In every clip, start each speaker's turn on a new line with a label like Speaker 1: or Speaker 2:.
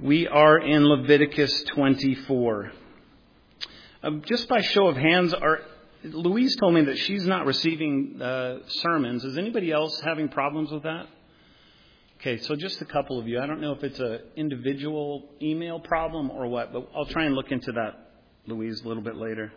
Speaker 1: We are in Leviticus 24. Just by show of hands, Louise told me that she's not receiving sermons. Is anybody else having problems with that? Okay, so just a couple of you. I don't know if it's an individual email problem or what, but I'll try and look into that, Louise, a little bit later.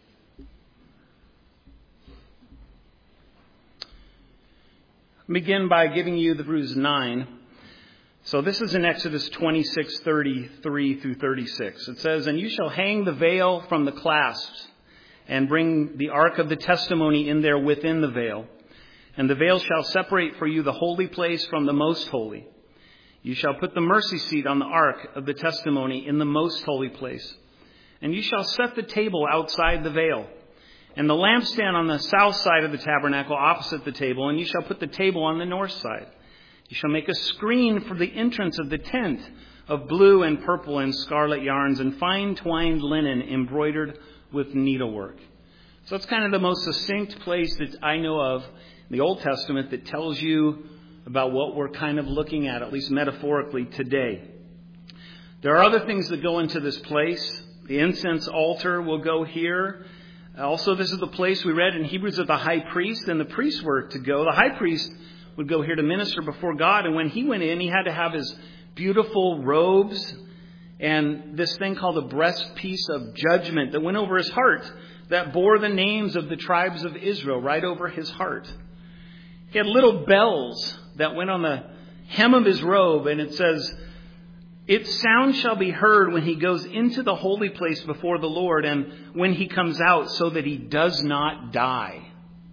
Speaker 1: I'll begin by giving you the Hebrews 9. So this is in Exodus 26:33 through 36. It says, "And you shall hang the veil from the clasps, and bring the ark of the testimony in there within the veil. And the veil shall separate for you the holy place from the most holy. You shall put the mercy seat on the ark of the testimony in the most holy place. And you shall set the table outside the veil, and the lampstand on the south side of the tabernacle opposite the table, and you shall put the table on the north side. You shall make a screen for the entrance of the tent of blue and purple and scarlet yarns and fine twined linen embroidered with needlework." So it's kind of the most succinct place that I know of in the Old Testament that tells you about what we're kind of looking at least metaphorically, today. There are other things that go into this place. The incense altar will go here. Also, this is the place we read in Hebrews of the high priest, and the priests were to go. The high priest would go here to minister before God. And when he went in, he had to have his beautiful robes and this thing called the breastpiece of judgment that went over his heart, that bore the names of the tribes of Israel right over his heart. He had little bells that went on the hem of his robe, and it says, "Its sound shall be heard when he goes into the holy place before the Lord, and when he comes out, so that he does not die."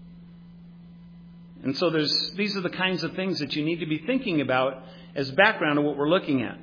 Speaker 1: And so these are the kinds of things that you need to be thinking about as background to what we're looking at.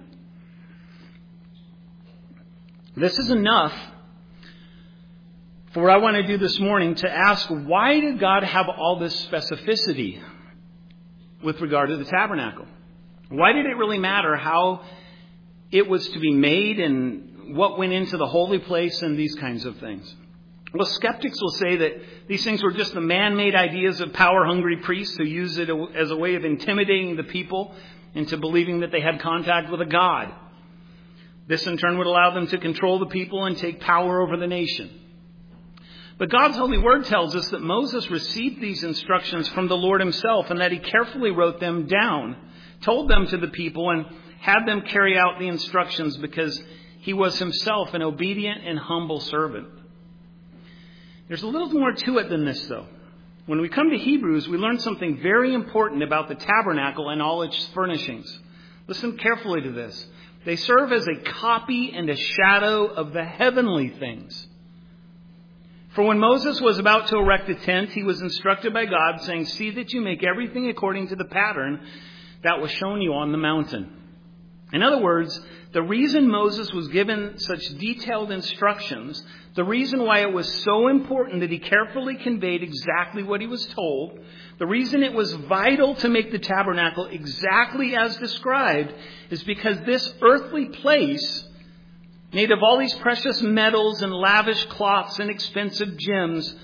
Speaker 1: This is enough for what I want to do this morning, to ask, why did God have all this specificity with regard to the tabernacle? Why did it really matter how it was to be made and what went into the holy place and these kinds of things? Well, skeptics will say that these things were just the man-made ideas of power-hungry priests who used it as a way of intimidating the people into believing that they had contact with a god. This, in turn, would allow them to control the people and take power over the nation. But God's holy word tells us that Moses received these instructions from the Lord himself, and that he carefully wrote them down, told them to the people, and had them carry out the instructions because he was himself an obedient and humble servant. There's a little more to it than this, though. When we come to Hebrews, we learn something very important about the tabernacle and all its furnishings. Listen carefully to this. They serve as a copy and a shadow of the heavenly things. For when Moses was about to erect a tent, he was instructed by God, saying, "See that you make everything according to the pattern that was shown you on the mountain." In other words, the reason Moses was given such detailed instructions, the reason why it was so important that he carefully conveyed exactly what he was told, the reason it was vital to make the tabernacle exactly as described, is because this earthly place, made of all these precious metals and lavish cloths and expensive gems,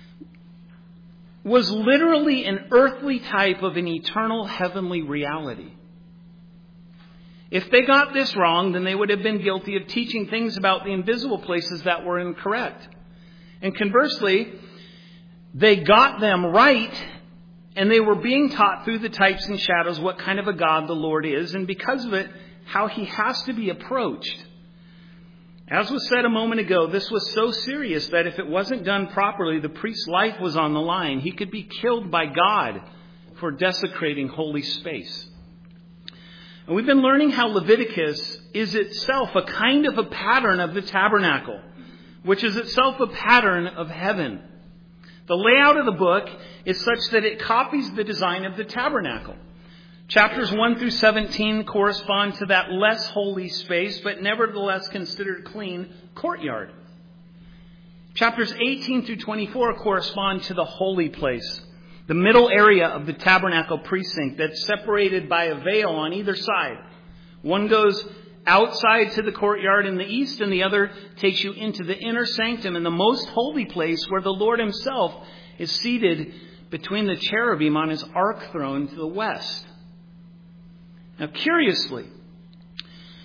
Speaker 1: was literally an earthly type of an eternal heavenly reality. If they got this wrong, then they would have been guilty of teaching things about the invisible places that were incorrect. And conversely, they got them right, and they were being taught through the types and shadows what kind of a God the Lord is, and because of it, how he has to be approached. As was said a moment ago, this was so serious that if it wasn't done properly, the priest's life was on the line. He could be killed by God for desecrating holy space. And we've been learning how Leviticus is itself a kind of a pattern of the tabernacle, which is itself a pattern of heaven. The layout of the book is such that it copies the design of the tabernacle. Chapters 1 through 17 correspond to that less holy space, but nevertheless considered clean courtyard. Chapters 18 through 24 correspond to the holy place, the middle area of the tabernacle precinct that's separated by a veil on either side. One goes outside to the courtyard in the east, and the other takes you into the inner sanctum in the most holy place where the Lord himself is seated between the cherubim on his ark throne to the west. Now, curiously,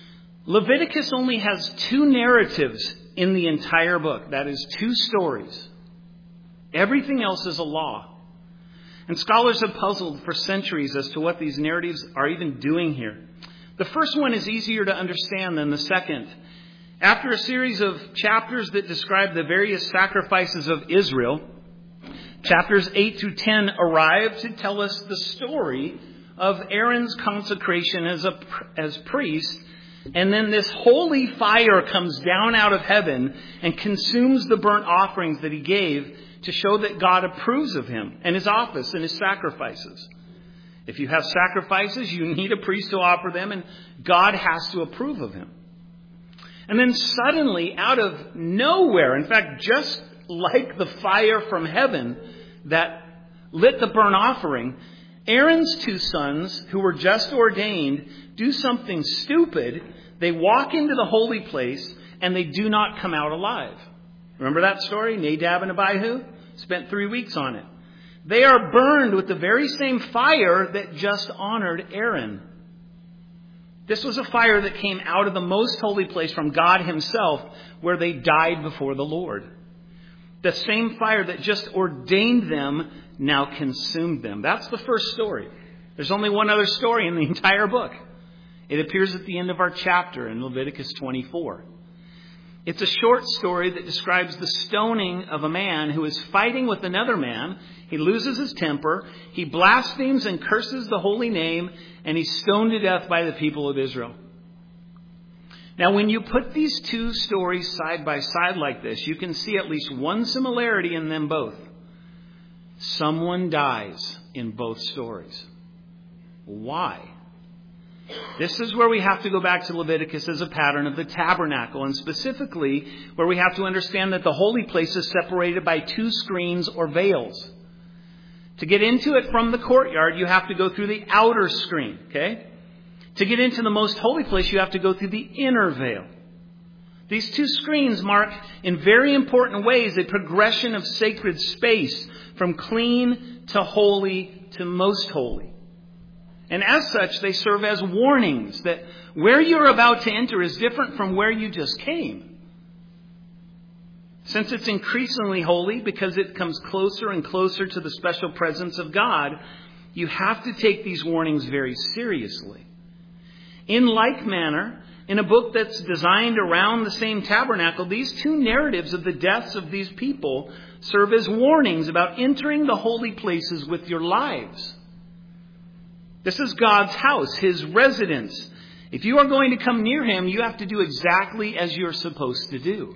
Speaker 1: Leviticus only has 2 narratives in the entire book. That is 2 stories. Everything else is a law. And scholars have puzzled for centuries as to what these narratives are even doing here. The first one is easier to understand than the second. After a series of chapters that describe the various sacrifices of Israel, chapters 8 through 10 arrive to tell us the story of Aaron's consecration as priest. And then this holy fire comes down out of heaven and consumes the burnt offerings that he gave to show that God approves of him and his office and his sacrifices. If you have sacrifices, you need a priest to offer them, and God has to approve of him. And then suddenly, out of nowhere, in fact, just like the fire from heaven that lit the burnt offering, Aaron's 2 sons, who were just ordained, do something stupid. They walk into the holy place and they do not come out alive. Remember that story? Nadab and Abihu spent 3 weeks on it. They are burned with the very same fire that just honored Aaron. This was a fire that came out of the most holy place from God himself, where they died before the Lord. The same fire that just ordained them now consumed them. That's the first story. There's only one other story in the entire book. It appears at the end of our chapter in Leviticus 24. It's a short story that describes the stoning of a man who is fighting with another man. He loses his temper. He blasphemes and curses the holy name, and he's stoned to death by the people of Israel. Now, when you put these 2 stories side by side like this, you can see at least one similarity in them both. Someone dies in both stories. Why? This is where we have to go back to Leviticus as a pattern of the tabernacle, and specifically where we have to understand that the holy place is separated by 2 screens or veils. To get into it from the courtyard, you have to go through the outer screen, okay? To get into the most holy place, you have to go through the inner veil. These 2 screens mark in very important ways a progression of sacred space from clean to holy to most holy. And as such, they serve as warnings that where you're about to enter is different from where you just came. Since it's increasingly holy because it comes closer and closer to the special presence of God, you have to take these warnings very seriously. In like manner, in a book that's designed around the same tabernacle, these 2 narratives of the deaths of these people serve as warnings about entering the holy places with your lives. This is God's house, his residence. If you are going to come near him, you have to do exactly as you're supposed to do.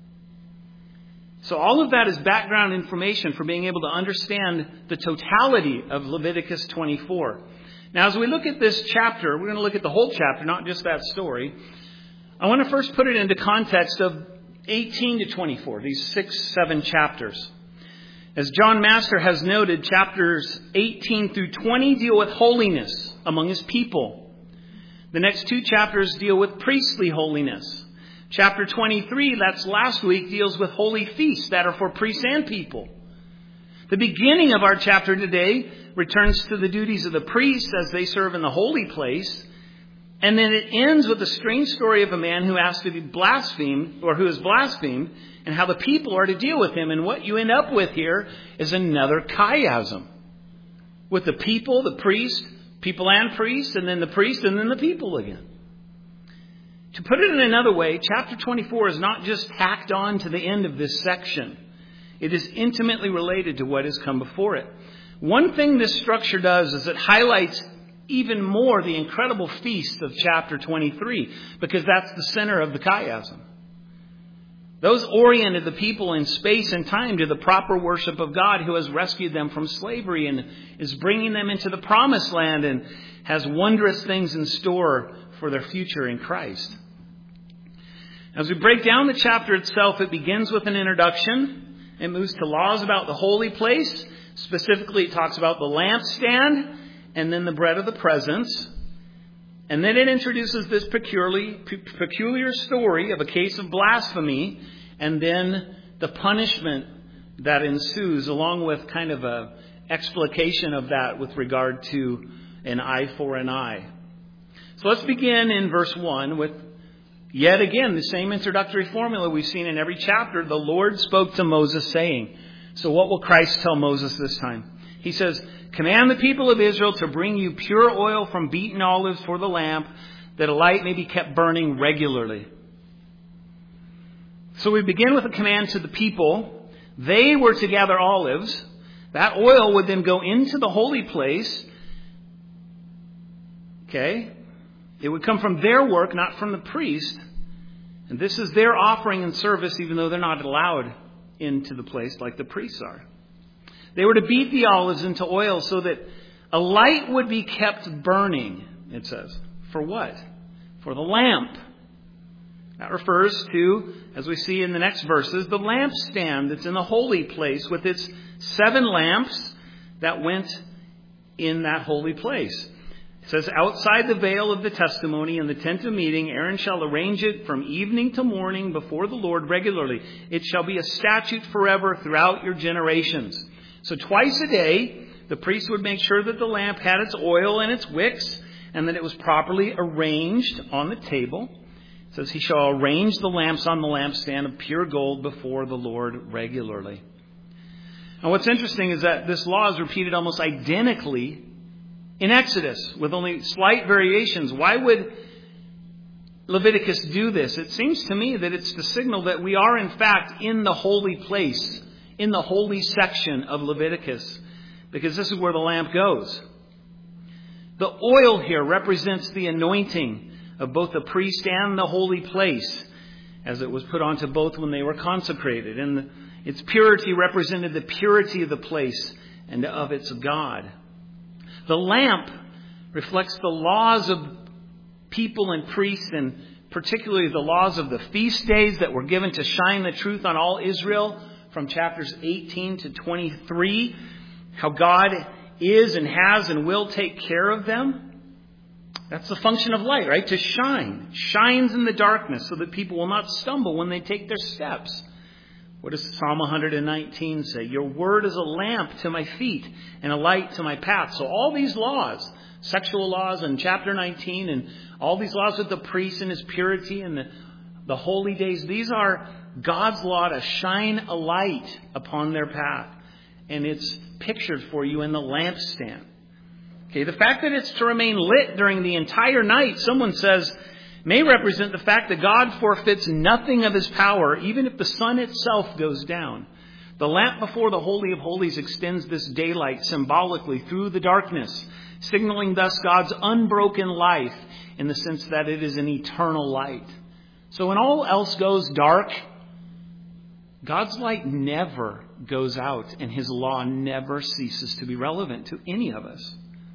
Speaker 1: So all of that is background information for being able to understand the totality of Leviticus 24. Now, as we look at this chapter, we're going to look at the whole chapter, not just that story. I want to first put it into context of 18 to 24, these 6-7 chapters. As John Master has noted, chapters 18 through 20 deal with holiness among his people. The next 2 chapters deal with priestly holiness. Chapter 23, that's last week, deals with holy feasts that are for priests and people. The beginning of our chapter today returns to the duties of the priests as they serve in the holy place. And then it ends with the strange story of a man who has to be blasphemed, or who is blasphemed, and how the people are to deal with him. And what you end up with here is another chiasm. With the people, the priest, people and priests, and then the priest, and then the people again. To put it in another way, chapter 24 is not just tacked on to the end of this section. It is intimately related to what has come before it. One thing this structure does is it highlights even more the incredible feast of chapter 23, because that's the center of the chiasm. Those oriented the people in space and time to the proper worship of God, who has rescued them from slavery and is bringing them into the promised land and has wondrous things in store for their future in Christ. As we break down the chapter itself, it begins with an introduction. It moves to laws about the holy place. Specifically, it talks about the lampstand and then the bread of the presence. And then it introduces this peculiar story of a case of blasphemy, and then the punishment that ensues, along with kind of a explication of that with regard to an eye for an eye. So let's begin in verse 1 with Yet again, the same introductory formula we've seen in every chapter. The Lord spoke to Moses saying. So what will Christ tell Moses this time? He says, command the people of Israel to bring you pure oil from beaten olives for the lamp, that a light may be kept burning regularly. So we begin with a command to the people. They were to gather olives. That oil would then go into the holy place. Okay? It would come from their work, not from the priest. And this is their offering and service, even though they're not allowed into the place like the priests are. They were to beat the olives into oil so that a light would be kept burning, it says. For what? For the lamp. That refers to, as we see in the next verses, the lampstand that's in the holy place with its 7 lamps that went in that holy place. It says, outside the veil of the testimony in the tent of meeting, Aaron shall arrange it from evening to morning before the Lord regularly. It shall be a statute forever throughout your generations. So twice a day, the priest would make sure that the lamp had its oil and its wicks, and that it was properly arranged on the table. It says, he shall arrange the lamps on the lampstand of pure gold before the Lord regularly. Now what's interesting is that this law is repeated almost identically in Exodus, with only slight variations. Why would Leviticus do this? It seems to me that it's to signal that we are in fact in the holy place, in the holy section of Leviticus, because this is where the lamp goes. The oil here represents the anointing of both the priest and the holy place, as it was put onto both when they were consecrated. And its purity represented the purity of the place and of its God. The lamp reflects the laws of people and priests, and particularly the laws of the feast days that were given to shine the truth on all Israel from chapters 18 to 23. How God is and has and will take care of them. That's the function of light, right? To shine. Shines in the darkness so that people will not stumble when they take their steps. What does Psalm 119 say? Your word is a lamp to my feet and a light to my path. So all these laws, sexual laws in chapter 19, and all these laws with the priest and his purity and the holy days, these are God's law to shine a light upon their path. And it's pictured for you in the lampstand. Okay, the fact that it's to remain lit during the entire night, someone says, may represent the fact that God forfeits nothing of his power, even if the sun itself goes down. The lamp before the Holy of Holies extends this daylight symbolically through the darkness, signaling thus God's unbroken life in the sense that it is an eternal light. So when all else goes dark, God's light never goes out, and his law never ceases to be relevant to any of us.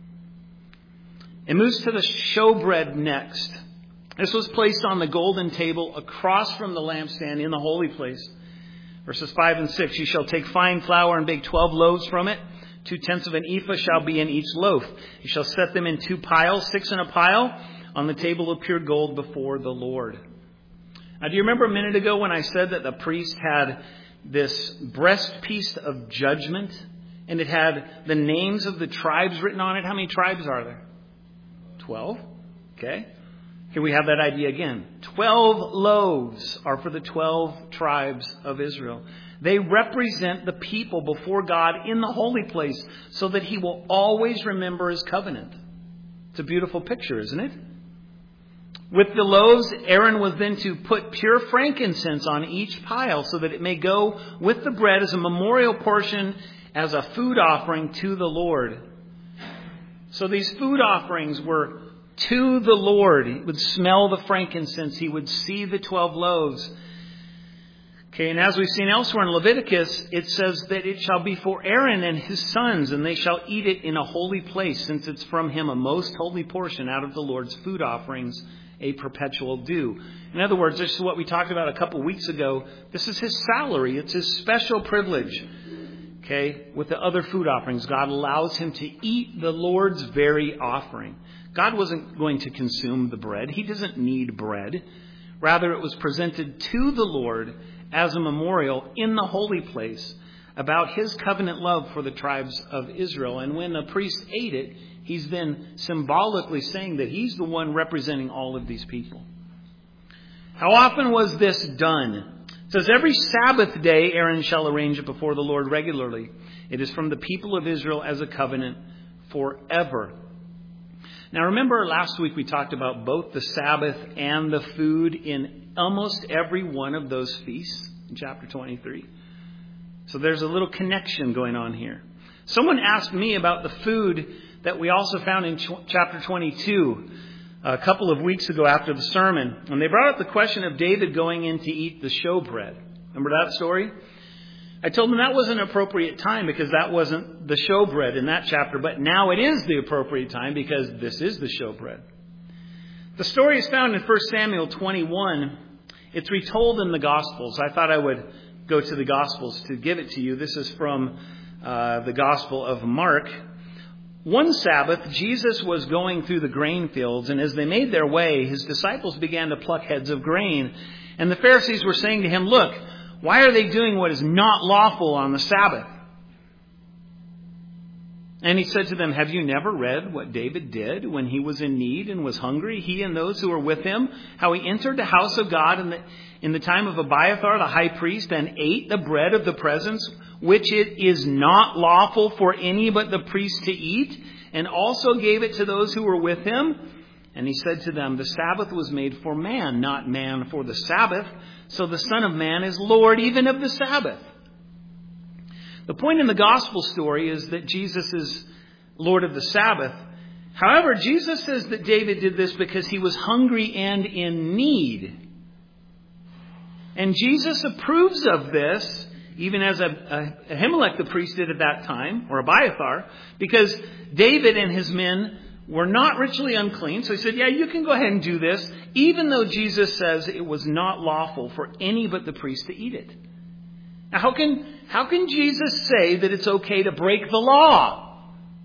Speaker 1: It moves to the showbread next. This was placed on the golden table across from the lampstand in the holy place. Verses 5 and 6, you shall take fine flour and bake 12 loaves from it. 2/10 of an ephah shall be in each loaf. You shall set them in 2 piles, 6 in a pile, on the table of pure gold before the Lord. Now, do you remember a minute ago when I said that the priest had this breastpiece of judgment, and it had the names of the tribes written on it? How many tribes are there? 12. Okay. Here we have that idea again. 12 loaves are for the 12 tribes of Israel. They represent the people before God in the holy place so that he will always remember his covenant. It's a beautiful picture, isn't it? With the loaves, Aaron was then to put pure frankincense on each pile so that it may go with the bread as a memorial portion, as a food offering to the Lord. So these food offerings were to the Lord. He would smell the frankincense. He would see the 12 loaves. Okay, and as we've seen elsewhere in Leviticus, it says that it shall be for Aaron and his sons, and they shall eat it in a holy place, since it's from him a most holy portion out of the Lord's food offerings, a perpetual due. In other words, this is what we talked about a couple weeks ago. This is his salary. It's his special privilege. Okay, with the other food offerings, God allows him to eat the Lord's very offering. God wasn't going to consume the bread. He doesn't need bread. Rather, it was presented to the Lord as a memorial in the holy place about his covenant love for the tribes of Israel. And when the priest ate it, he's then symbolically saying that he's the one representing all of these people. How often was this done? It says, every Sabbath day Aaron shall arrange it before the Lord regularly. It is from the people of Israel as a covenant forever. Now remember last week we talked about both the Sabbath and the food in almost every one of those feasts in chapter 23. So there's a little connection going on here. Someone asked me about the food that we also found in chapter 22 a couple of weeks ago after the sermon. And they brought up the question of David going in to eat the showbread. Remember that story? I told them that wasn't an appropriate time because that wasn't the showbread in that chapter. But now it is the appropriate time because this is the showbread. The story is found in 1 Samuel 21. It's retold in the Gospels. I thought I would go to the Gospels to give it to you. This is from the Gospel of Mark. One Sabbath, Jesus was going through the grain fields, and as they made their way, his disciples began to pluck heads of grain. And the Pharisees were saying to him, "Look, why are they doing what is not lawful on the Sabbath?" And he said to them, "Have you never read what David did when he was in need and was hungry, he and those who were with him, how he entered the house of God in the time of Abiathar the high priest and ate the bread of the presence, which it is not lawful for any but the priest to eat, and also gave it to those who were with him? And he said to them, the Sabbath was made for man, not man for the Sabbath. So the Son of Man is Lord even of the Sabbath." The point in the gospel story is that Jesus is Lord of the Sabbath. However, Jesus says that David did this because he was hungry and in need. And Jesus approves of this, even as Ahimelech the priest did at that time, or Abiathar, because David and his men were not ritually unclean. So he said, yeah, you can go ahead and do this, even though Jesus says it was not lawful for any but the priest to eat it. Now, how can Jesus say that it's okay to break the law?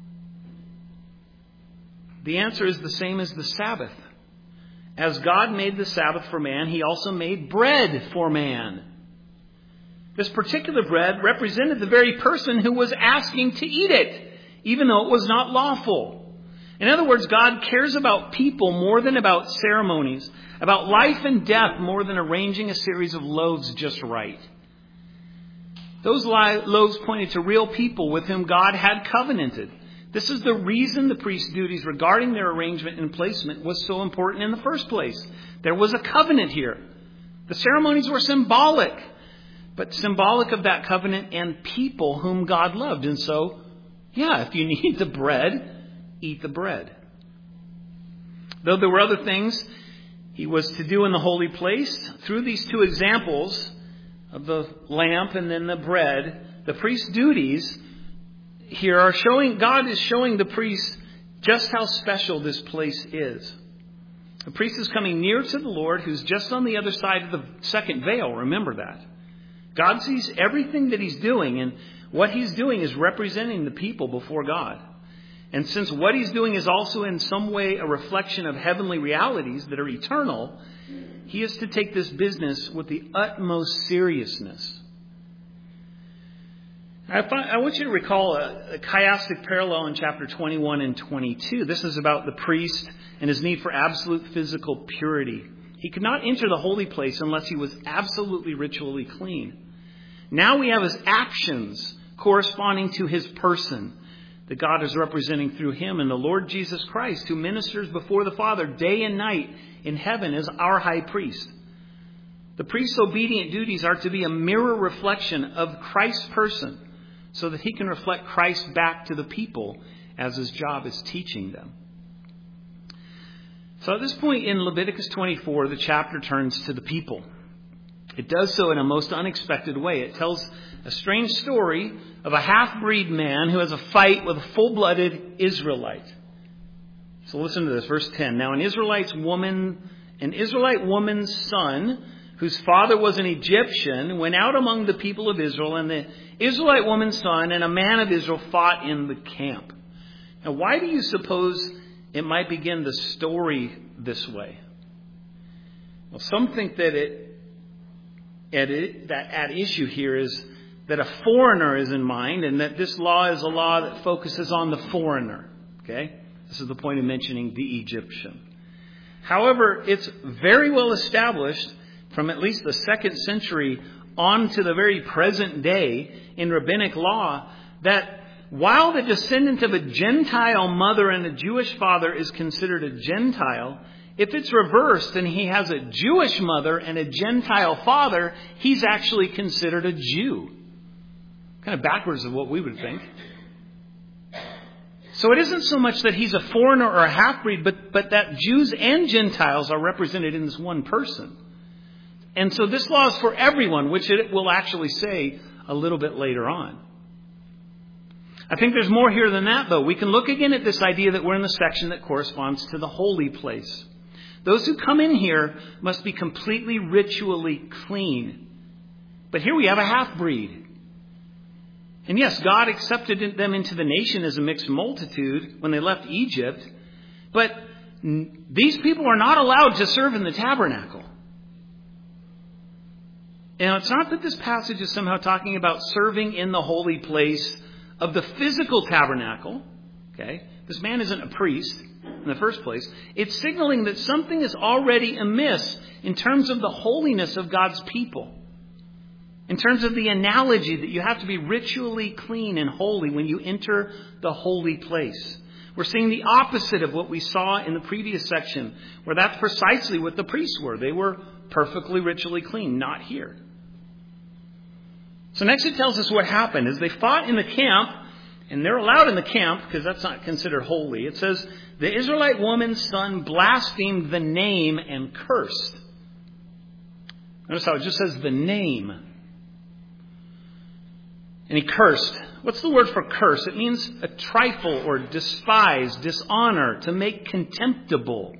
Speaker 1: The answer is the same as the Sabbath. As God made the Sabbath for man, he also made bread for man. This particular bread represented the very person who was asking to eat it, even though it was not lawful. In other words, God cares about people more than about ceremonies, about life and death more than arranging a series of loaves just right. Those loaves pointed to real people with whom God had covenanted. This is the reason the priest's duties regarding their arrangement and placement was so important in the first place. There was a covenant here. The ceremonies were symbolic, but symbolic of that covenant and people whom God loved. And so, yeah, if you need the bread, eat the bread. Though there were other things he was to do in the holy place, through these two examples of the lamp and then the bread, the priest's duties here are showing, God is showing the priest just how special this place is. The priest is coming near to the Lord, who's just on the other side of the second veil. Remember that. God sees everything that he's doing, and what he's doing is representing the people before God. And since what he's doing is also in some way a reflection of heavenly realities that are eternal, he is to take this business with the utmost seriousness. I want you to recall a chiastic parallel in chapter 21 and 22. This is about the priest and his need for absolute physical purity. He could not enter the holy place unless he was absolutely ritually clean. Now we have his actions corresponding to his person that God is representing through him, and the Lord Jesus Christ, who ministers before the Father day and night in heaven, is our high priest. The priest's obedient duties are to be a mirror reflection of Christ's person, so that he can reflect Christ back to the people as his job is teaching them. So at this point in Leviticus 24, the chapter turns to the people. It does so in a most unexpected way. It tells a strange story of a half-breed man who has a fight with a full-blooded Israelite. So listen to this, verse 10. Now an Israelite woman's son, whose father was an Egyptian, went out among the people of Israel, and the Israelite woman's son and a man of Israel fought in the camp. Now, why do you suppose it might begin the story this way? Well, some think that at issue here is that a foreigner is in mind, and that this law is a law that focuses on the foreigner. Okay? This is the point of mentioning the Egyptian. However, it's very well established from at least the 2nd century on to the very present day in rabbinic law that while the descendant of a Gentile mother and a Jewish father is considered a Gentile, if it's reversed and he has a Jewish mother and a Gentile father, he's actually considered a Jew. Kind of backwards of what we would think. So it isn't so much that he's a foreigner or a half-breed, but that Jews and Gentiles are represented in this one person. And so this law is for everyone, which it will actually say a little bit later on. I think there's more here than that, though. We can look again at this idea that we're in the section that corresponds to the holy place. Those who come in here must be completely ritually clean. But here we have a half-breed. And yes, God accepted them into the nation as a mixed multitude when they left Egypt. But these people are not allowed to serve in the tabernacle. Now, it's not that this passage is somehow talking about serving in the holy place of the physical tabernacle. Okay? This man isn't a priest in the first place. It's signaling that something is already amiss in terms of the holiness of God's people. In terms of the analogy that you have to be ritually clean and holy when you enter the holy place. We're seeing the opposite of what we saw in the previous section, where that's precisely what the priests were. They were perfectly ritually clean, not here. So next it tells us what happened. As they fought in the camp, and they're allowed in the camp because that's not considered holy, it says, the Israelite woman's son blasphemed the name and cursed. Notice how it just says the name. And he cursed. What's the word for curse? It means a trifle or despise, dishonor, to make contemptible.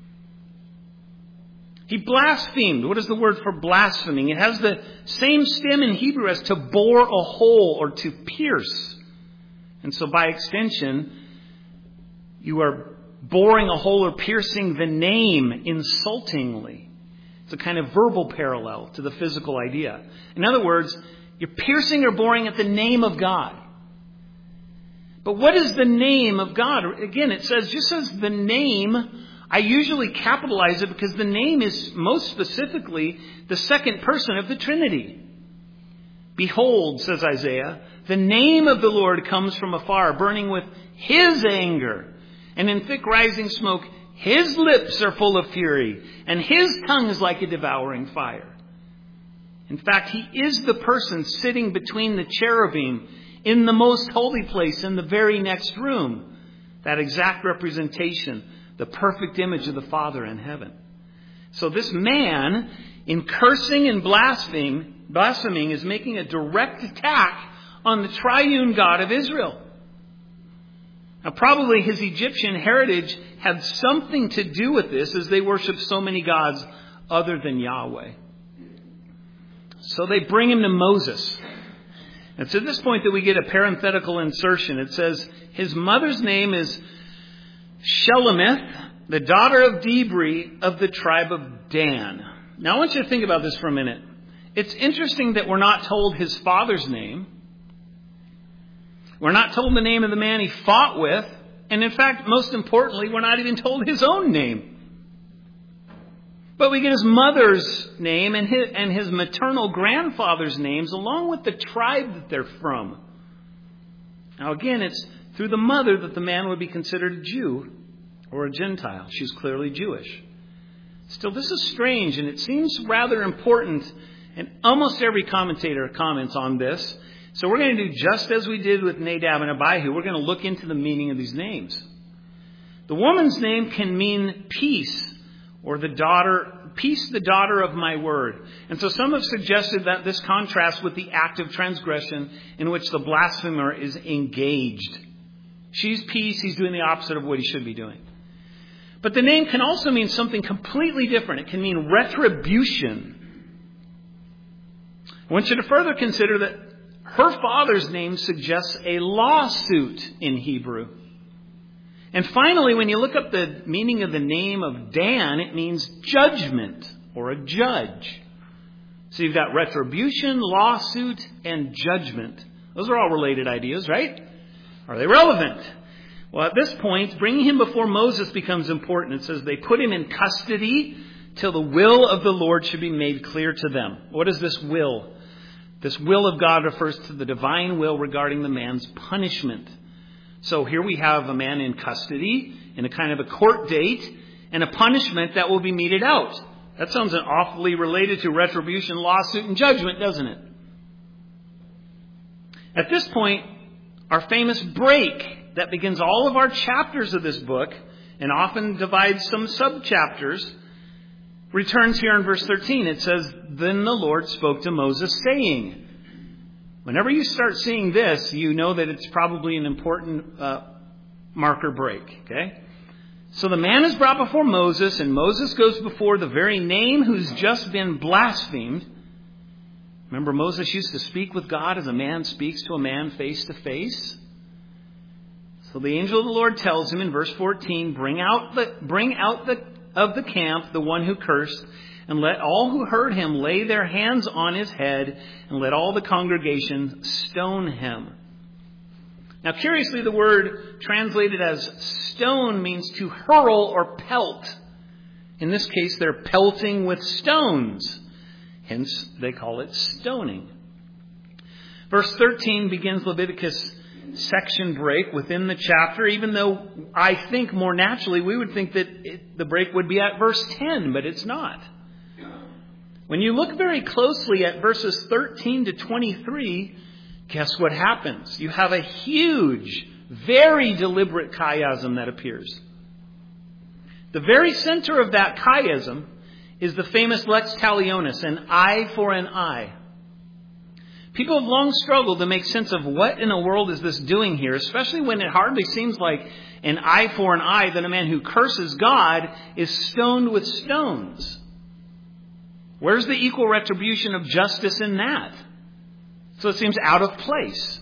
Speaker 1: He blasphemed. What is the word for blaspheming? It has the same stem in Hebrew as to bore a hole or to pierce. And so by extension, you are boring a hole or piercing the name insultingly. It's a kind of verbal parallel to the physical idea. In other words, you're piercing or boring at the name of God. But what is the name of God? Again, it just says the name. I usually capitalize it because the name is most specifically the second person of the Trinity. Behold, says Isaiah, the name of the Lord comes from afar, burning with His anger. And in thick rising smoke, His lips are full of fury, and His tongue is like a devouring fire. In fact, He is the person sitting between the cherubim in the most holy place in the very next room. That exact representation, the perfect image of the Father in heaven. So this man, in cursing and blaspheming, is making a direct attack on the triune God of Israel. Now, probably his Egyptian heritage had something to do with this, as they worship so many gods other than Yahweh. So they bring him to Moses. It's at this point that we get a parenthetical insertion. It says, his mother's name is Shelomith, the daughter of Dibri of the tribe of Dan. Now I want you to think about this for a minute. It's interesting that we're not told his father's name. We're not told the name of the man he fought with. And in fact, most importantly, we're not even told his own name. But we get his mother's name and his maternal grandfather's names, along with the tribe that they're from. Now again, it's through the mother that the man would be considered a Jew or a Gentile. She's clearly Jewish. Still, this is strange, and it seems rather important, and almost every commentator comments on this. So we're going to do just as we did with Nadab and Abihu. We're going to look into the meaning of these names. The woman's name can mean peace, or the daughter of my word. And so some have suggested that this contrasts with the act of transgression in which the blasphemer is engaged. She's peace, he's doing the opposite of what he should be doing. But the name can also mean something completely different. It can mean retribution. I want you to further consider that her father's name suggests a lawsuit in Hebrew. And finally, when you look up the meaning of the name of Dan, it means judgment or a judge. So you've got retribution, lawsuit, and judgment. Those are all related ideas, right? Are they relevant? Well, at this point, bringing him before Moses becomes important. It says they put him in custody till the will of the Lord should be made clear to them. What is this will? This will of God refers to the divine will regarding the man's punishment. So here we have a man in custody, in a kind of a court date, and a punishment that will be meted out. That sounds awfully related to retribution, lawsuit, and judgment, doesn't it? At this point, our famous break that begins all of our chapters of this book, and often divides some sub-chapters, returns here in verse 13. It says, "Then the Lord spoke to Moses, saying." Whenever you start seeing this, you know that it's probably an important marker break. Okay? So the man is brought before Moses, and Moses goes before the very name who's just been blasphemed. Remember, Moses used to speak with God as a man speaks to a man face to face. So the angel of the Lord tells him in verse 14, bring out of the camp the one who cursed, and let all who heard him lay their hands on his head, and let all the congregation stone him. Now, curiously, the word translated as stone means to hurl or pelt. In this case, they're pelting with stones. Hence, they call it stoning. Verse 13 begins Leviticus' section break within the chapter, even though I think more naturally we would think that the break would be at verse 10, but it's not. When you look very closely at verses 13 to 23, guess what happens? You have a huge, very deliberate chiasm that appears. The very center of that chiasm is the famous lex talionis, an eye for an eye. People have long struggled to make sense of what in the world is this doing here, especially when it hardly seems like an eye for an eye, that a man who curses God is stoned with stones. Where's the equal retribution of justice in that? So it seems out of place.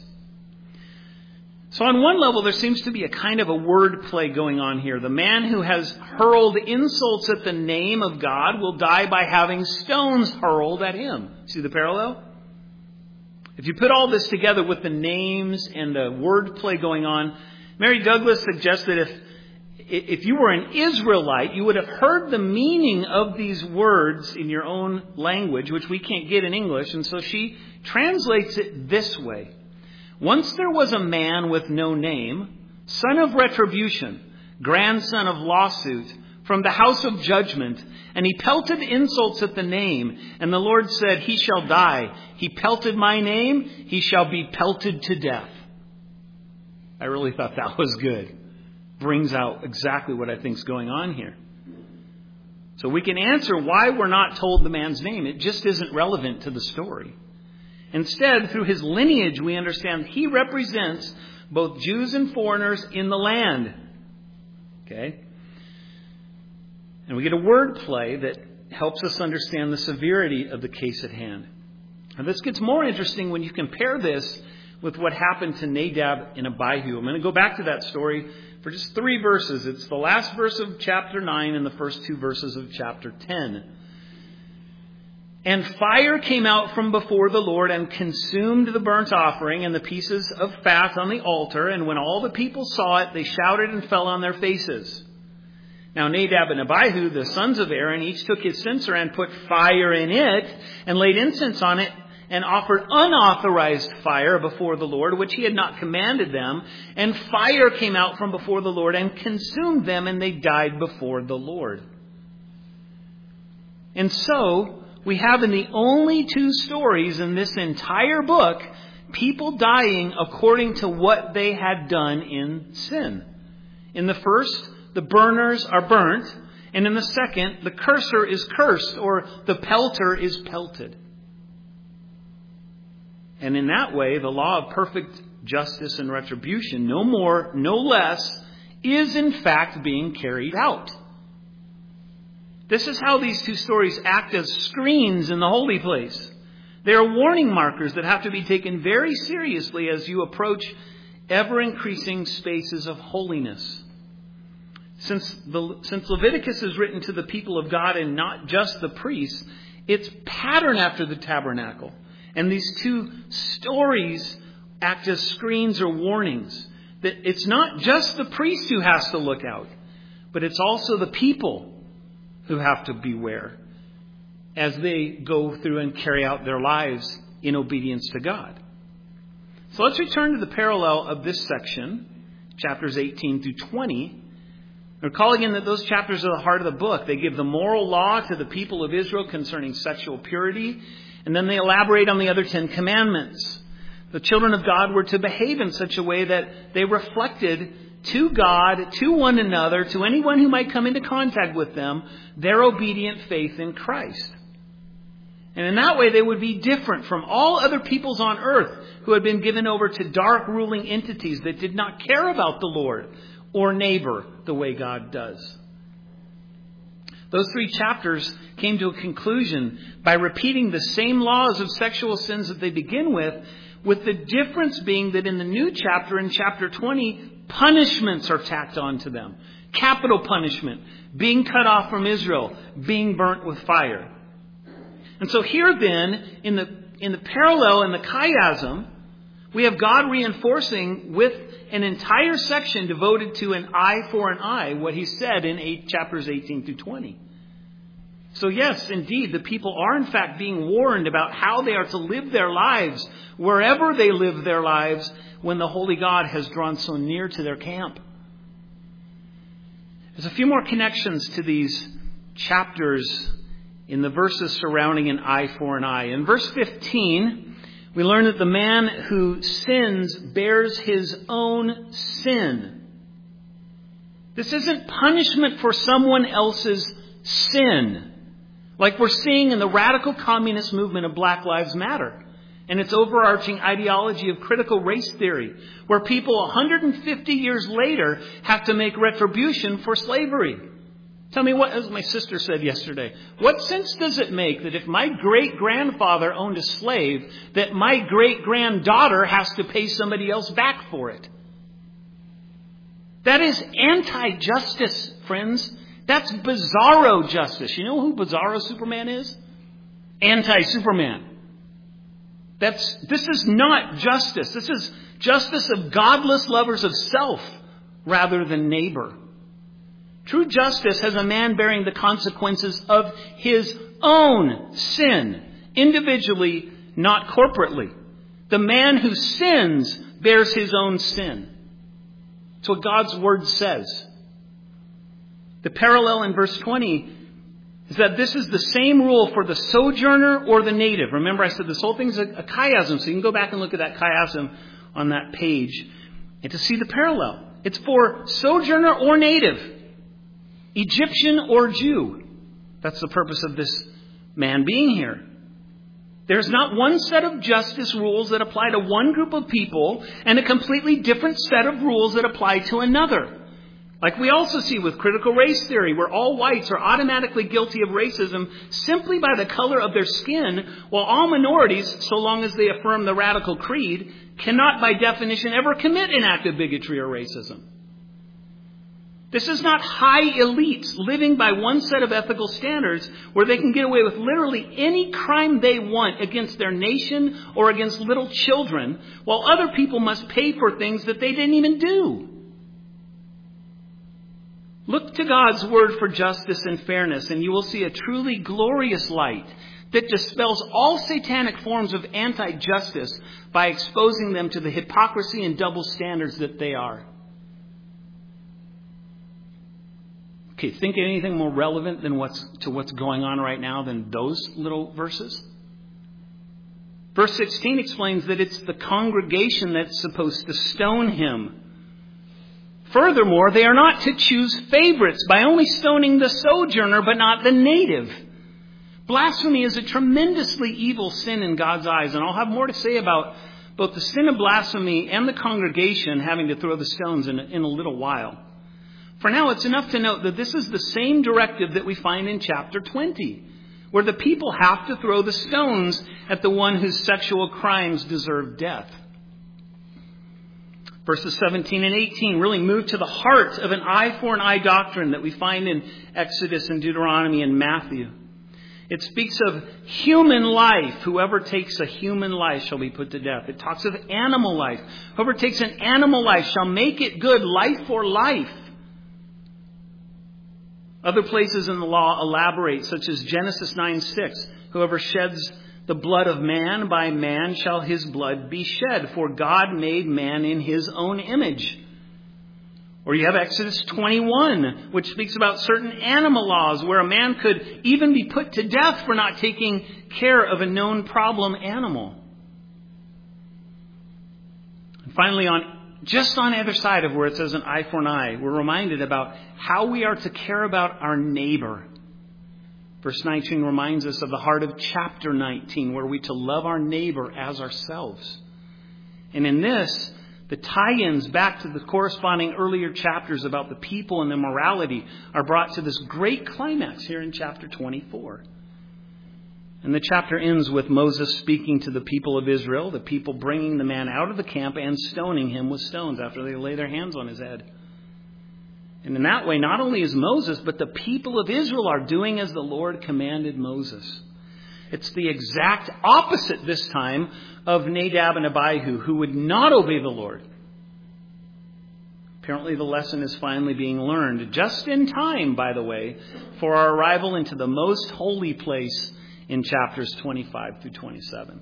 Speaker 1: So on one level, there seems to be a kind of a word play going on here. The man who has hurled insults at the name of God will die by having stones hurled at him. See the parallel? If you put all this together with the names and the word play going on, Mary Douglas suggests that if you were an Israelite, you would have heard the meaning of these words in your own language, which we can't get in English. And so she translates it this way. Once there was a man with no name, son of retribution, grandson of lawsuit, from the house of judgment, and he pelted insults at the name, and the Lord said, he shall die. He pelted my name, he shall be pelted to death. I really thought that was good. Brings out exactly what I think is going on here. So we can answer why we're not told the man's name. It just isn't relevant to the story. Instead, through his lineage, we understand he represents both Jews and foreigners in the land. Okay? And we get a word play that helps us understand the severity of the case at hand. And this gets more interesting when you compare this with what happened to Nadab and Abihu. I'm going to go back to that story for just 3 verses. It's the last verse of chapter 9 and the first 2 verses of chapter 10. And fire came out from before the Lord and consumed the burnt offering and the pieces of fat on the altar. And when all the people saw it, they shouted and fell on their faces. Now Nadab and Abihu, the sons of Aaron, each took his censer and put fire in it and laid incense on it and offered unauthorized fire before the Lord, which he had not commanded them. And fire came out from before the Lord and consumed them, and they died before the Lord. And so we have in the only 2 stories in this entire book, people dying according to what they had done in sin. In the first, the burners are burnt. And in the second, the curser is cursed, or the pelter is pelted. And in that way, the law of perfect justice and retribution, no more, no less, is in fact being carried out. This is how these 2 stories act as screens in the holy place. They are warning markers that have to be taken very seriously as you approach ever-increasing spaces of holiness. Since Leviticus is written to the people of God and not just the priests, it's patterned after the tabernacle. And these 2 stories act as screens or warnings. That it's not just the priest who has to look out, but it's also the people who have to beware as they go through and carry out their lives in obedience to God. So let's return to the parallel of this section, chapters 18 through 20. Recall again that those chapters are the heart of the book. They give the moral law to the people of Israel concerning sexual purity, and then they elaborate on the other 10 commandments. The children of God were to behave in such a way that they reflected to God, to one another, to anyone who might come into contact with them, their obedient faith in Christ. And in that way, they would be different from all other peoples on earth who had been given over to dark ruling entities that did not care about the Lord or neighbor the way God does. Those 3 chapters came to a conclusion by repeating the same laws of sexual sins that they begin with the difference being that in the new chapter, in chapter 20, punishments are tacked onto them. Capital punishment, being cut off from Israel, being burnt with fire. And so here then, in the parallel, in the chiasm, we have God reinforcing with an entire section devoted to an eye for an eye, what he said in chapters 18 through 20. So yes, indeed, the people are in fact being warned about how they are to live their lives, wherever they live their lives, when the Holy God has drawn so near to their camp. There's a few more connections to these chapters in the verses surrounding an eye for an eye. In verse 15, we learn that the man who sins bears his own sin. This isn't punishment for someone else's sin, like we're seeing in the radical communist movement of Black Lives Matter and its overarching ideology of critical race theory, where people 150 years later have to make retribution for slavery. Tell me what, as my sister said yesterday, what sense does it make that if my great-grandfather owned a slave, that my great-granddaughter has to pay somebody else back for it? That is anti-justice, friends. That's bizarro justice. You know who Bizarro Superman is? Anti-Superman. This is not justice. This is justice of godless lovers of self rather than neighbor. True justice has a man bearing the consequences of his own sin, individually, not corporately. The man who sins bears his own sin. That's what God's Word says. The parallel in verse 20 is that this is the same rule for the sojourner or the native. Remember, I said this whole thing is a chiasm, so you can go back and look at that chiasm on that page and to see the parallel. It's for sojourner or native, Egyptian or Jew. That's the purpose of this man being here. There's not one set of justice rules that apply to one group of people and a completely different set of rules that apply to another. Like we also see with critical race theory, where all whites are automatically guilty of racism simply by the color of their skin, while all minorities, so long as they affirm the radical creed, cannot by definition ever commit an act of bigotry or racism. This is not high elites living by one set of ethical standards where they can get away with literally any crime they want against their nation or against little children, while other people must pay for things that they didn't even do. Look to God's Word for justice and fairness, and you will see a truly glorious light that dispels all satanic forms of anti-justice by exposing them to the hypocrisy and double standards that they are. Okay, think of anything more relevant than what's going on right now than those little verses? Verse 16 explains that it's the congregation that's supposed to stone him. Furthermore, they are not to choose favorites by only stoning the sojourner but not the native. Blasphemy is a tremendously evil sin in God's eyes, and I'll have more to say about both the sin of blasphemy and the congregation having to throw the stones in a little while. For now, it's enough to note that this is the same directive that we find in chapter 20, where the people have to throw the stones at the one whose sexual crimes deserve death. Verses 17 and 18 really move to the heart of an eye for an eye doctrine that we find in Exodus and Deuteronomy and Matthew. It speaks of human life. Whoever takes a human life shall be put to death. It talks of animal life. Whoever takes an animal life shall make it good, life for life. Other places in the law elaborate, such as Genesis 9:6. Whoever sheds the blood of man, by man shall his blood be shed, for God made man in his own image. Or you have Exodus 21, which speaks about certain animal laws where a man could even be put to death for not taking care of a known problem animal. And finally, just on the other side of where it says an eye for an eye, we're reminded about how we are to care about our neighbor. Verse 19 reminds us of the heart of chapter 19, where we're to love our neighbor as ourselves. And in this, the tie-ins back to the corresponding earlier chapters about the people and their morality are brought to this great climax here in chapter 24. And the chapter ends with Moses speaking to the people of Israel, the people bringing the man out of the camp and stoning him with stones after they lay their hands on his head. And in that way, not only is Moses, but the people of Israel are doing as the Lord commanded Moses. It's the exact opposite this time of Nadab and Abihu, who would not obey the Lord. Apparently the lesson is finally being learned, just in time, by the way, for our arrival into the most holy place in chapters 25 through 27.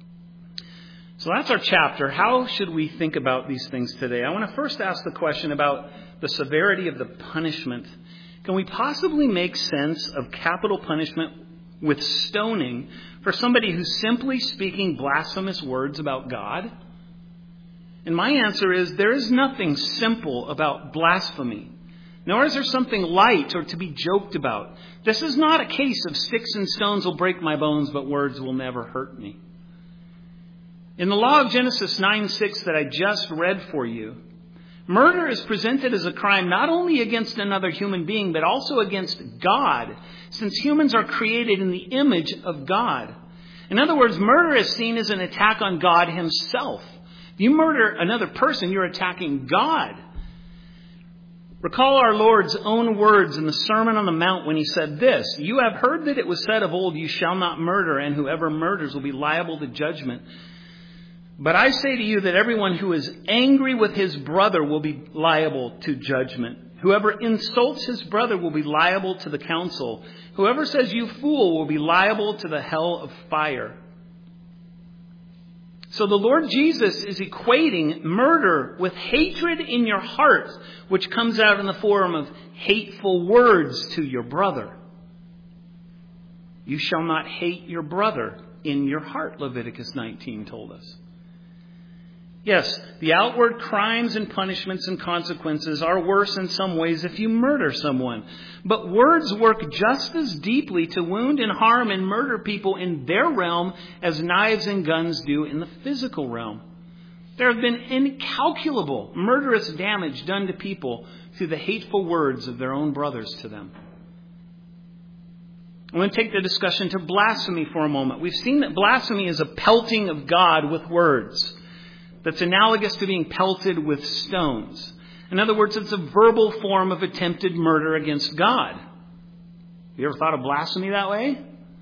Speaker 1: So that's our chapter. How should we think about these things today? I want to first ask the question about the severity of the punishment. Can we possibly make sense of capital punishment with stoning for somebody who's simply speaking blasphemous words about God? And my answer is there is nothing simple about blasphemy, nor is there something light or to be joked about. This is not a case of sticks and stones will break my bones, but words will never hurt me. In the law of Genesis 9:6 that I just read for you, murder is presented as a crime not only against another human being, but also against God, since humans are created in the image of God. In other words, murder is seen as an attack on God himself. If you murder another person, you're attacking God. Recall our Lord's own words in the Sermon on the Mount when he said this, "You have heard that it was said of old, you shall not murder, and whoever murders will be liable to judgment. But I say to you that everyone who is angry with his brother will be liable to judgment. Whoever insults his brother will be liable to the council. Whoever says you fool will be liable to the hell of fire." So the Lord Jesus is equating murder with hatred in your heart, which comes out in the form of hateful words to your brother. You shall not hate your brother in your heart, Leviticus 19 told us. Yes, the outward crimes and punishments and consequences are worse in some ways if you murder someone. But words work just as deeply to wound and harm and murder people in their realm as knives and guns do in the physical realm. There have been incalculable murderous damage done to people through the hateful words of their own brothers to them. I'm going to take the discussion to blasphemy for a moment. We've seen that blasphemy is a pelting of God with words. That's analogous to being pelted with stones. In other words, it's a verbal form of attempted murder against God. You ever thought of blasphemy that way?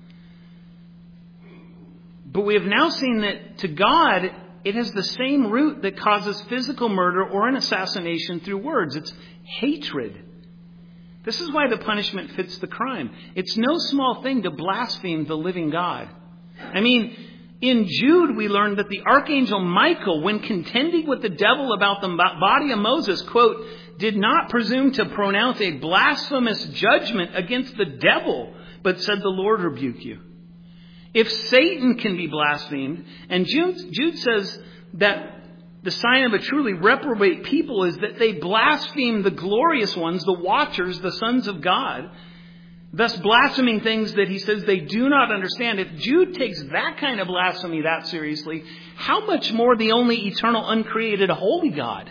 Speaker 1: But we have now seen that to God, it has the same root that causes physical murder or an assassination through words. It's hatred. This is why the punishment fits the crime. It's no small thing to blaspheme the living God. I mean, in Jude, we learned that the archangel Michael, when contending with the devil about the body of Moses, quote, did not presume to pronounce a blasphemous judgment against the devil, but said, "The Lord rebuke you." If Satan can be blasphemed, and Jude says that the sign of a truly reprobate people is that they blaspheme the glorious ones, the watchers, the sons of God, thus blaspheming things that he says they do not understand. If Jude takes that kind of blasphemy that seriously, how much more the only eternal, uncreated, holy God?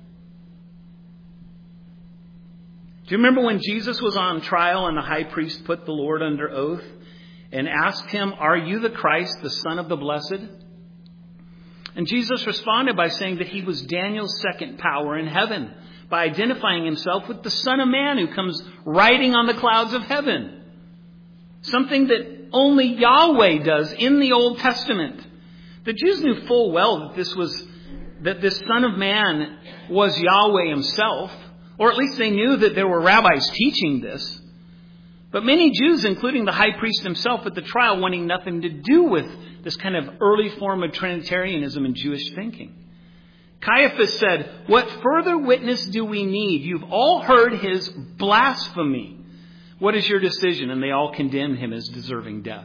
Speaker 1: Do you remember when Jesus was on trial and the high priest put the Lord under oath and asked him, "Are you the Christ, the Son of the Blessed?" And Jesus responded by saying that he was Daniel's second power in heaven, by identifying himself with the Son of Man who comes riding on the clouds of heaven. Something that only Yahweh does in the Old Testament. The Jews knew full well that this Son of Man was Yahweh himself, or at least they knew that there were rabbis teaching this. But many Jews, including the high priest himself at the trial, wanting nothing to do with this kind of early form of Trinitarianism and Jewish thinking. Caiaphas said, "What further witness do we need? You've all heard his blasphemy. What is your decision?" And they all condemned him as deserving death.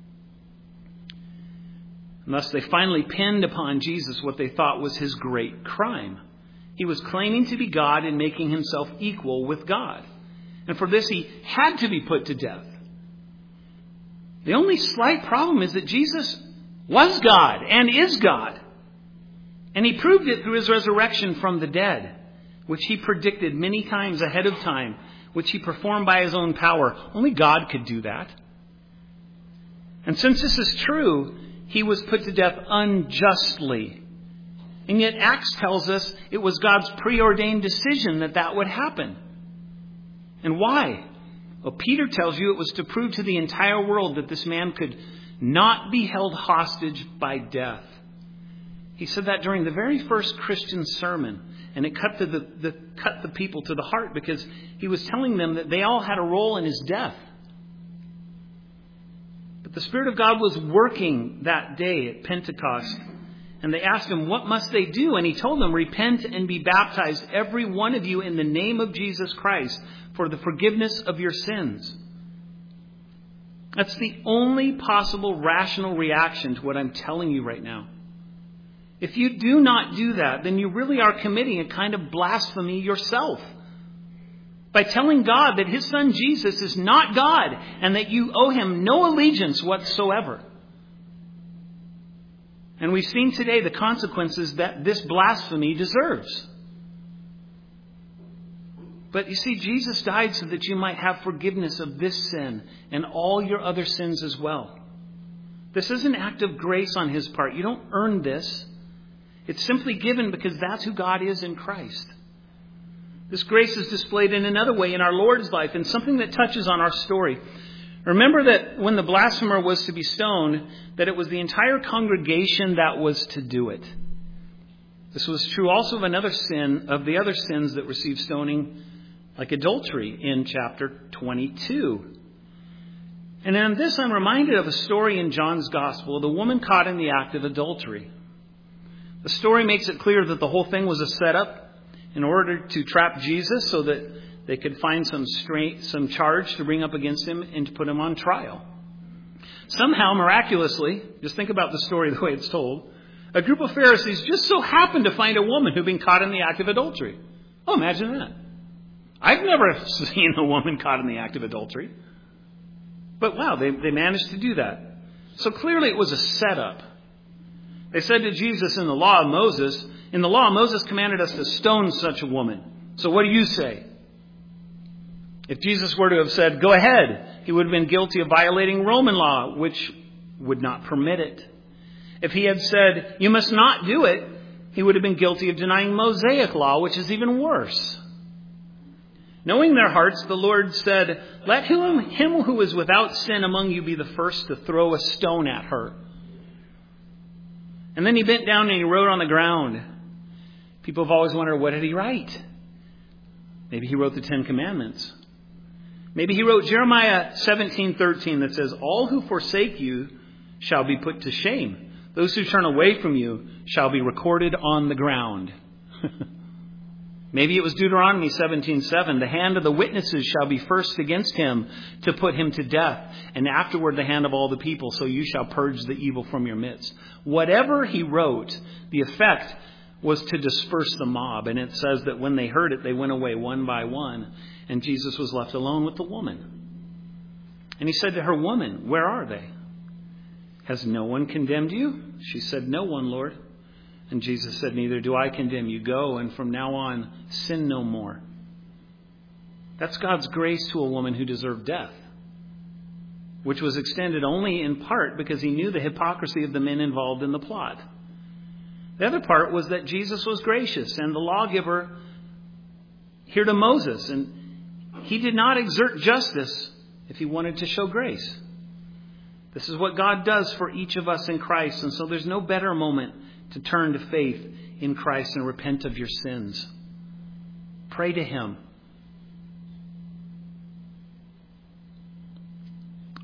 Speaker 1: And thus they finally pinned upon Jesus what they thought was his great crime. He was claiming to be God and making himself equal with God. And for this he had to be put to death. The only slight problem is that Jesus was God and is God. And he proved it through his resurrection from the dead, which he predicted many times ahead of time, which he performed by his own power. Only God could do that. And since this is true, he was put to death unjustly. And yet Acts tells us it was God's preordained decision that that would happen. And why? Well, Peter tells you it was to prove to the entire world that this man could not be held hostage by death. He said that during the very first Christian sermon. And it cut the people to the heart, because he was telling them that they all had a role in his death. But the Spirit of God was working that day at Pentecost. And they asked him, "What must they do?" And he told them, "Repent and be baptized, every one of you, in the name of Jesus Christ, for the forgiveness of your sins." That's the only possible rational reaction to what I'm telling you right now. If you do not do that, then you really are committing a kind of blasphemy yourself. By telling God that his son Jesus is not God and that you owe him no allegiance whatsoever. And we've seen today the consequences that this blasphemy deserves. But you see, Jesus died so that you might have forgiveness of this sin and all your other sins as well. This is an act of grace on his part. You don't earn this. It's simply given because that's who God is in Christ. This grace is displayed in another way in our Lord's life, and something that touches on our story. Remember that when the blasphemer was to be stoned, that it was the entire congregation that was to do it. This was true also of another sin, of the other sins that received stoning, like adultery in chapter 22. And in this, I'm reminded of a story in John's Gospel of the woman caught in the act of adultery. The story makes it clear that the whole thing was a setup in order to trap Jesus so that they could find some charge to bring up against him and to put him on trial. Somehow, miraculously, just think about the story the way it's told, a group of Pharisees just so happened to find a woman who'd been caught in the act of adultery. Oh, imagine that. I've never seen a woman caught in the act of adultery. But wow, they managed to do that. So clearly it was a setup. They said to Jesus in the law of Moses commanded us to stone such a woman. So what do you say? If Jesus were to have said, "Go ahead," he would have been guilty of violating Roman law, which would not permit it. If he had said, "You must not do it," he would have been guilty of denying Mosaic law, which is even worse. Knowing their hearts, the Lord said, "Let him who is without sin among you be the first to throw a stone at her." And then he bent down and he wrote on the ground. People have always wondered, what did he write? Maybe he wrote the Ten Commandments. Maybe he wrote Jeremiah 17:13 that says, "All who forsake you shall be put to shame. Those who turn away from you shall be recorded on the ground." Maybe it was Deuteronomy 17:7. "The hand of the witnesses shall be first against him to put him to death, and afterward the hand of all the people, so you shall purge the evil from your midst." Whatever he wrote, the effect was to disperse the mob. And it says that when they heard it, they went away one by one, and Jesus was left alone with the woman. And he said to her, "Woman, where are they? Has no one condemned you?" She said, "No one, Lord." And Jesus said, "Neither do I condemn you. Go, and from now on, sin no more." That's God's grace to a woman who deserved death, which was extended only in part because he knew the hypocrisy of the men involved in the plot. The other part was that Jesus was gracious and the lawgiver here to Moses, and he did not exert justice if he wanted to show grace. This is what God does for each of us in Christ, and so there's no better moment to turn to faith in Christ and repent of your sins. Pray to him.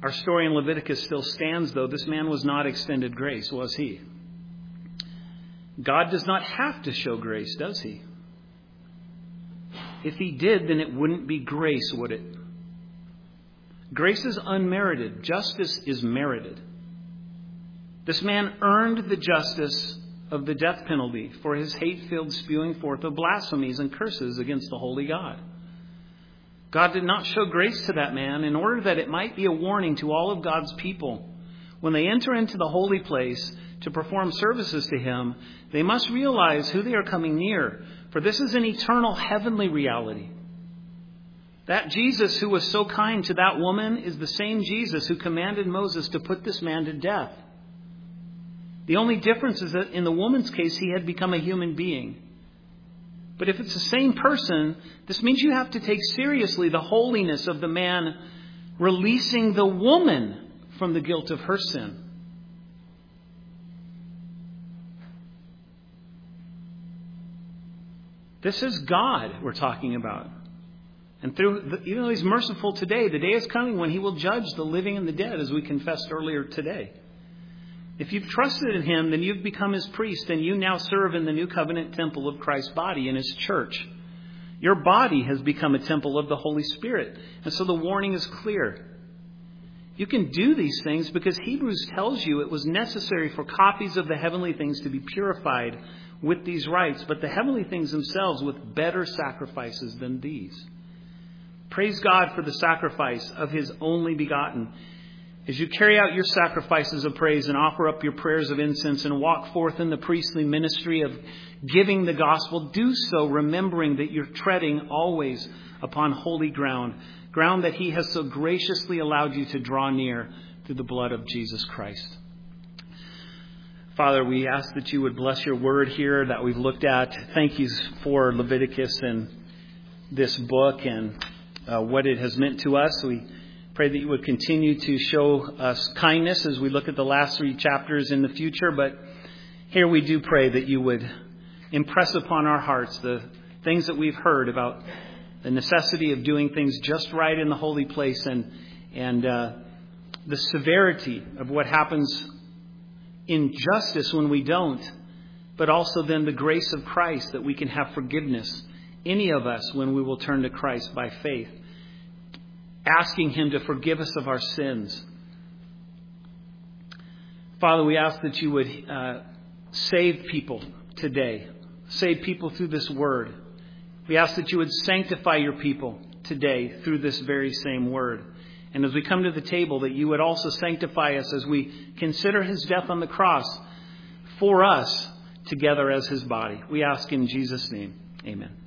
Speaker 1: Our story in Leviticus still stands, though. This man was not extended grace, was he? God does not have to show grace, does he? If he did, then it wouldn't be grace, would it? Grace is unmerited. Justice is merited. This man earned the justice of the death penalty for his hate-filled spewing forth of blasphemies and curses against the holy God. God did not show grace to that man in order that it might be a warning to all of God's people. When they enter into the holy place to perform services to him, they must realize who they are coming near, for this is an eternal heavenly reality. That Jesus who was so kind to that woman is the same Jesus who commanded Moses to put this man to death. The only difference is that in the woman's case, he had become a human being. But if it's the same person, this means you have to take seriously the holiness of the man releasing the woman from the guilt of her sin. This is God we're talking about. And even though he's merciful today, the day is coming when he will judge the living and the dead, as we confessed earlier today. If you've trusted in him, then you've become his priest, and you now serve in the new covenant temple of Christ's body in his church. Your body has become a temple of the Holy Spirit. And so the warning is clear. You can do these things because Hebrews tells you it was necessary for copies of the heavenly things to be purified with these rites, but the heavenly things themselves with better sacrifices than these. Praise God for the sacrifice of his only begotten. As you carry out your sacrifices of praise and offer up your prayers of incense and walk forth in the priestly ministry of giving the gospel, do so remembering that you're treading always upon holy ground, ground that he has so graciously allowed you to draw near through the blood of Jesus Christ. Father, we ask that you would bless your word here that we've looked at. Thank you for Leviticus and this book and what it has meant to us. We pray that you would continue to show us kindness as we look at the last 3 chapters in the future. But here we do pray that you would impress upon our hearts the things that we've heard about the necessity of doing things just right in the holy place and the severity of what happens in justice when we don't, but also then the grace of Christ that we can have forgiveness, any of us, when we will turn to Christ by faith, asking him to forgive us of our sins. Father, we ask that you would save people today. Save people through this word. We ask that you would sanctify your people today through this very same word. And as we come to the table, that you would also sanctify us as we consider his death on the cross for us together as his body. We ask in Jesus' name. Amen.